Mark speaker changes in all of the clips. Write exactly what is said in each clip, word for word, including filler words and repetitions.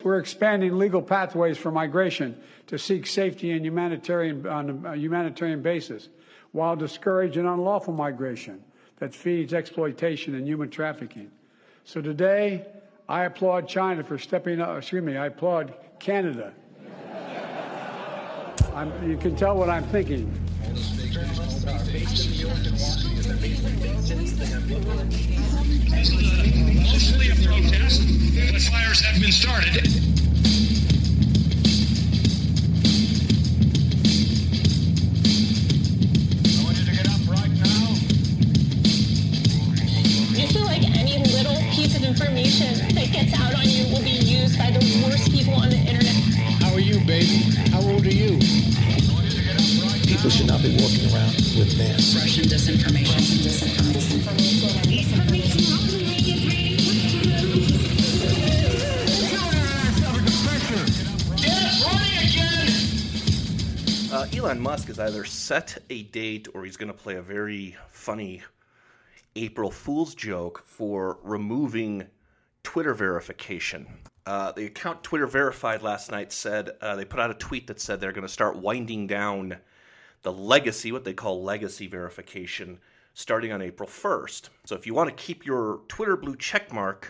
Speaker 1: We're expanding legal pathways for migration to seek safety and humanitarian, on a humanitarian basis, while discouraging unlawful migration that feeds exploitation and human trafficking. So today, I applaud China for stepping up. Excuse me, I applaud Canada. I'm, you can tell what I'm thinking.
Speaker 2: Mostly a protest, but fires have been started. I want you to get up right now.
Speaker 3: I feel like any little piece of information that gets out on you will be used by the worst people on the internet.
Speaker 4: How are you, baby? How old are you?
Speaker 5: People should not be walking around with masks.
Speaker 6: Russian disinformation. Russian disinformation.
Speaker 7: Uh, Elon Musk has either set a date or he's going to play a very funny April Fool's joke for removing Twitter verification. Uh, the account Twitter Verified last night said, uh, they put out a tweet that said they're going to start winding down the legacy, what they call legacy verification, starting on April first. So if you want to keep your Twitter Blue checkmark,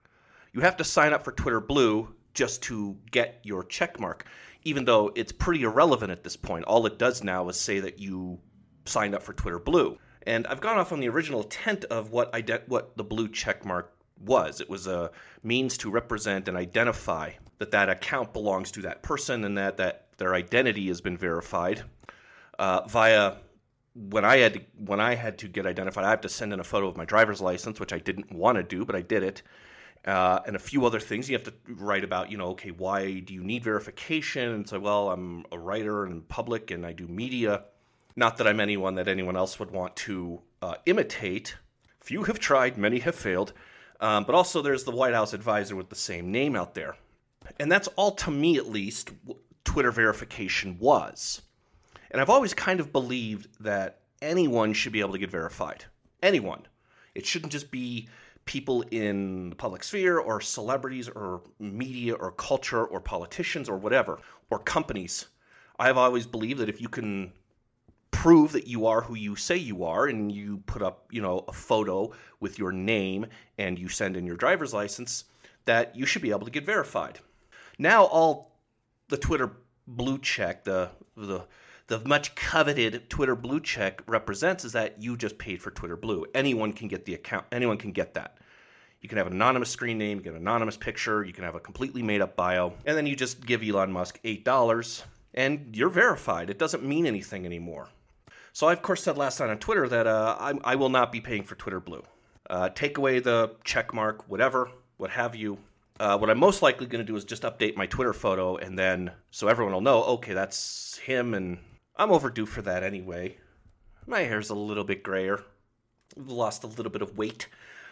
Speaker 7: you have to sign up for Twitter Blue just to get your checkmark, even though it's pretty irrelevant at this point. All it does now is say that you signed up for Twitter Blue. And I've gone off on the original intent of what ide- what the blue checkmark was. It was a means to represent and identify that that account belongs to that person and that, that their identity has been verified uh, via when I had to, when I had to get identified. I have to send in a photo of my driver's license, which I didn't want to do, but I did it, uh, and a few other things. You have to write about, you know, okay, why do you need verification? And so, well, I'm a writer in public and I do media. Not that I'm anyone that anyone else would want to uh, imitate. Few have tried, many have failed. Um, but also there's the White House advisor with the same name out there. And that's all, to me at least, what Twitter verification was. And I've always kind of believed that anyone should be able to get verified. Anyone. It shouldn't just be people in the public sphere or celebrities or media or culture or politicians or whatever, or companies. I've always believed that if you can prove that you are who you say you are, and you put up, you know, a photo with your name and you send in your driver's license, that you should be able to get verified. Now all the Twitter blue check, the the the much coveted Twitter blue check represents is that you just paid for Twitter Blue. Anyone can get the account. Anyone can get that. You can have an anonymous screen name, you get an anonymous picture, you can have a completely made up bio, and then you just give Elon Musk eight dollars and you're verified. It doesn't mean anything anymore. So I, of course, said last night on Twitter that uh, I, I will not be paying for Twitter Blue. Uh, take away the check mark, whatever, what have you. Uh, what I'm most likely going to do is just update my Twitter photo, and then so everyone will know, okay, that's him, and I'm overdue for that anyway. My hair's a little bit grayer. I've lost a little bit of weight.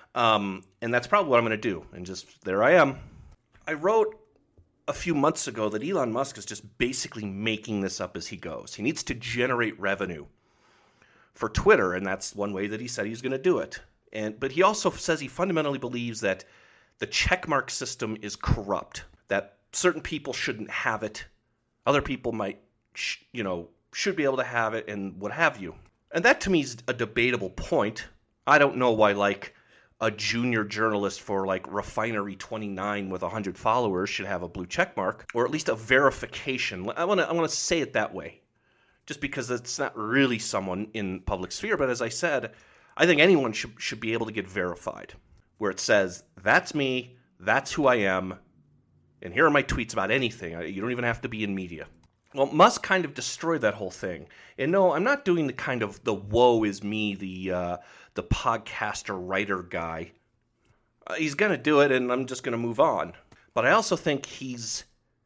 Speaker 7: Um, and that's probably what I'm going to do. And just, there I am. I wrote a few months ago that Elon Musk is just basically making this up as he goes. He needs to generate revenue for Twitter, and that's one way that he said he's going to do it. And but he also says he fundamentally believes that the checkmark system is corrupt, that certain people shouldn't have it, other people might, sh- you know, should be able to have it, and what have you. And that to me is a debatable point. I don't know why, like, a junior journalist for, like, Refinery twenty-nine with one hundred followers should have a blue checkmark, or at least a verification. I want to I want to say it that way, just because it's not really someone in public sphere. But as I said, I think anyone should should be able to get verified, where it says, that's me, that's who I am, and here are my tweets about anything. You don't even have to be in media. Well, Musk kind of destroyed that whole thing. And no, I'm not doing the kind of the woe is me, the uh, the podcaster writer guy. Uh, he's going to do it, and I'm just going to move on. But I also think he's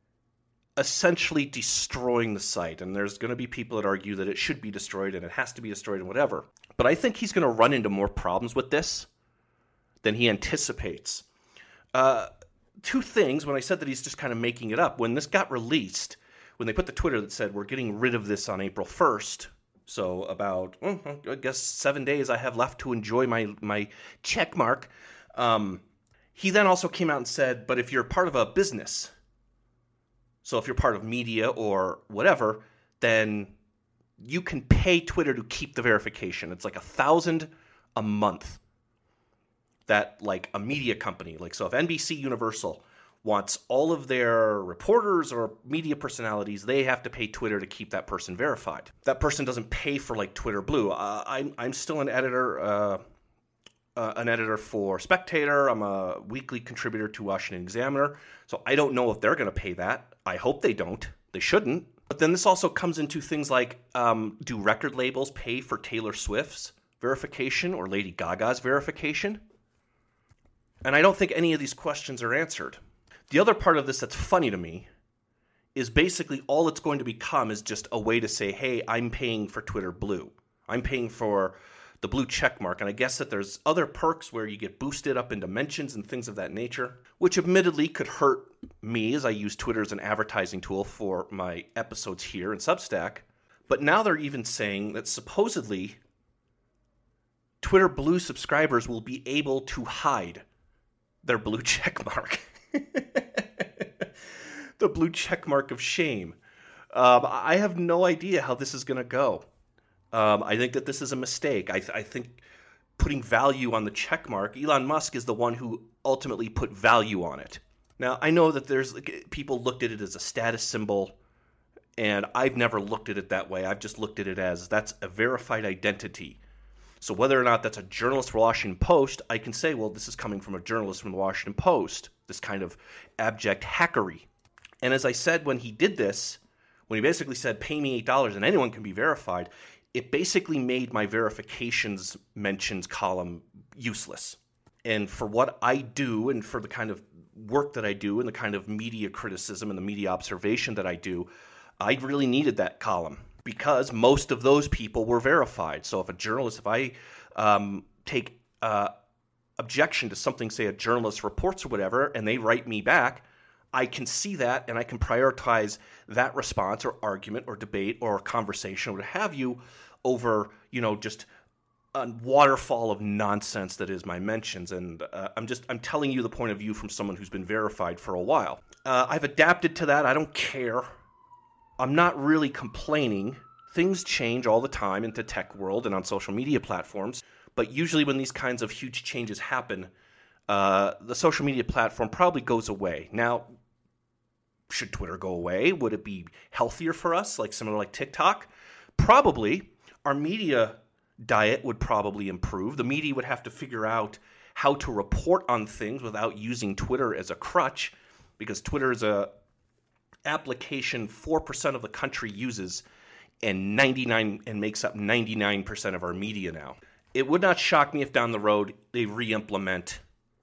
Speaker 7: essentially destroying the site. And there's going to be people that argue that it should be destroyed and it has to be destroyed and whatever. But I think he's going to run into more problems with this than he anticipates. Uh, two things, when I said that he's just kind of making it up. When this got released, when they put the Twitter that said, we're getting rid of this on April first, so about, well, I guess seven days I have left to enjoy my, my check mark, um, he then also came out and said, but if you're part of a business, So if you're part of media or whatever, then you can pay Twitter to keep the verification. It's like a thousand a month that like a media company, like so if N B C Universal wants all of their reporters or media personalities, they have to pay Twitter to keep that person verified. That person doesn't pay for like Twitter Blue. Uh, I'm I'm still an editor, uh, uh, an editor for Spectator. I'm a weekly contributor to Washington Examiner. So I don't know if they're going to pay that. I hope they don't. They shouldn't. But then this also comes into things like, um, do record labels pay for Taylor Swift's verification or Lady Gaga's verification? And I don't think any of these questions are answered. The other part of this that's funny to me is basically all it's going to become is just a way to say, hey, I'm paying for Twitter Blue. I'm paying for the blue check mark. And I guess that there's other perks where you get boosted up in dimensions and things of that nature, which admittedly could hurt me as I use Twitter as an advertising tool for my episodes here in Substack. But now they're even saying that supposedly Twitter Blue subscribers will be able to hide their blue check mark. The blue check mark of shame. Um, I have no idea how this is going to go. Um, I think that this is a mistake. I, th- I think putting value on the check mark, Elon Musk is the one who ultimately put value on it. Now, I know that there's people looked at it as a status symbol, and I've never looked at it that way. I've just looked at it as that's a verified identity. So whether or not that's a journalist for the Washington Post, I can say, well, this is coming from a journalist from the Washington Post, this kind of abject hackery. And as I said when he did this, when he basically said, pay me eight dollars and anyone can be verified, it basically made my verifications mentions column useless. And for what I do and for the kind of work that I do and the kind of media criticism and the media observation that I do, I really needed that column, because most of those people were verified. So if a journalist, if I um, take uh, objection to something, say a journalist reports or whatever, and they write me back, I can see that and I can prioritize that response or argument or debate or conversation or what have you over, you know, just a waterfall of nonsense that is my mentions. And uh, I'm just, I'm telling you the point of view from someone who's been verified for a while. Uh, I've adapted to that. I don't care. I'm not really complaining. Things change all the time in the tech world and on social media platforms. But usually when these kinds of huge changes happen, uh, the social media platform probably goes away. Now, should Twitter go away? Would it be healthier for us, like similar like TikTok? Probably. Our media diet would probably improve. The media would have to figure out how to report on things without using Twitter as a crutch, because Twitter is a application four percent of the country uses and ninety-nine and makes up ninety-nine percent of our media now. It would not shock me if down the road they re-implement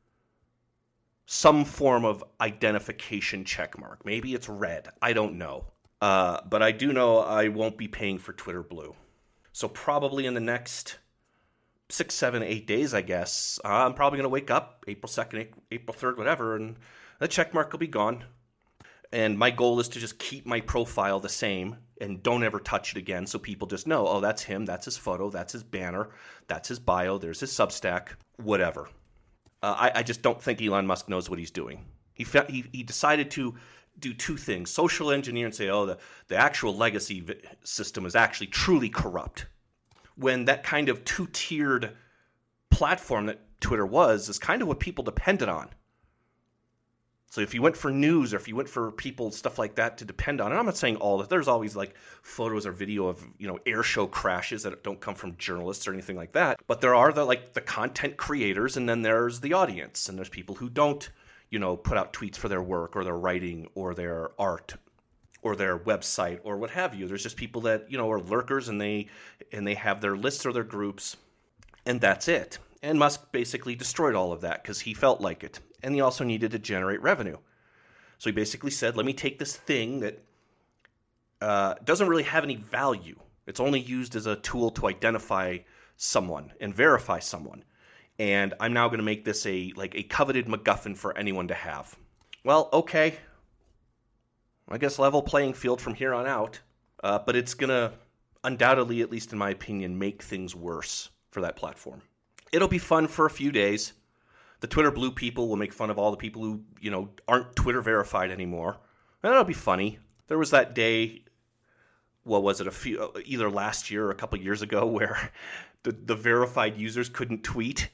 Speaker 7: some form of identification checkmark. Maybe it's red. I don't know. Uh, but I do know I won't be paying for Twitter Blue. So probably in the next six, seven, eight days, I guess, uh, I'm probably going to wake up April second, April third, whatever, and the checkmark will be gone. And my goal is to just keep my profile the same and don't ever touch it again, so people just know, oh, that's him, that's his photo, that's his banner, that's his bio, there's his Substack, whatever. Uh, I, I just don't think Elon Musk knows what he's doing. He, fe- he he decided to do two things: social engineer and say, oh, the, the actual legacy v- system is actually truly corrupt. When that kind of two-tiered platform that Twitter was is kind of what people depended on. So if you went for news or if you went for people, stuff like that to depend on, and I'm not saying all that, there's always like photos or video of, you know, air show crashes that don't come from journalists or anything like that. But there are the like the content creators, and then there's the audience, and there's people who don't, you know, put out tweets for their work or their writing or their art or their website or what have you. There's just people that, you know, are lurkers, and they and they have their lists or their groups, and that's it. And Musk basically destroyed all of that because he felt like it. And he also needed to generate revenue. So he basically said, let me take this thing that uh, doesn't really have any value. It's only used as a tool to identify someone and verify someone. And I'm now going to make this a like a coveted MacGuffin for anyone to have. Well, okay. I guess level playing field from here on out. Uh, but it's going to undoubtedly, at least in my opinion, make things worse for that platform. It'll be fun for a few days. The Twitter Blue people will make fun of all the people who, you know, aren't Twitter verified anymore. And that'll be funny. There was that day, what was it, a few, either last year or a couple years ago, where the, the verified users couldn't tweet.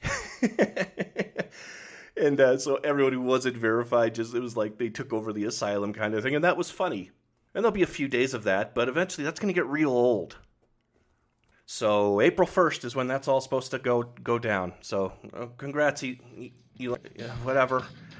Speaker 7: And uh, so everyone who wasn't verified, just it was like they took over the asylum kind of thing. And that was funny. And there'll be a few days of that, but eventually that's going to get real old. So April first is when that's all supposed to go go down. So uh, congrats, you, you, you, whatever.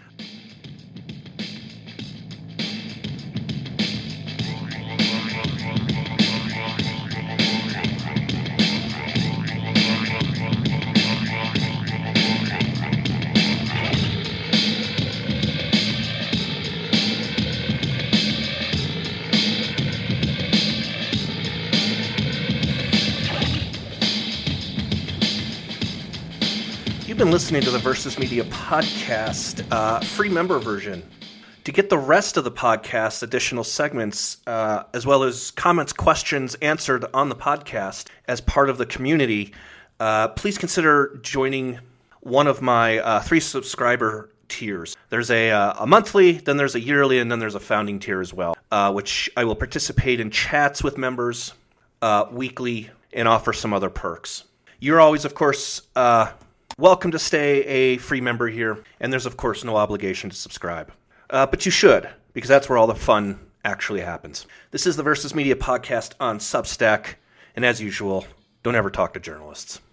Speaker 7: You've been listening to the Versus Media podcast, uh, free member version. To get the rest of the podcast, additional segments, uh, as well as comments, questions answered on the podcast as part of the community, uh, please consider joining one of my uh, three subscriber tiers. There's a, uh, a monthly, then there's a yearly, and then there's a founding tier as well, uh, which I will participate in chats with members uh, weekly and offer some other perks. You're always, of course, uh, welcome to stay a free member here, and there's, of course, no obligation to subscribe. Uh, but you should, because that's where all the fun actually happens. This is the Versus Media podcast on Substack, and as usual, don't ever talk to journalists.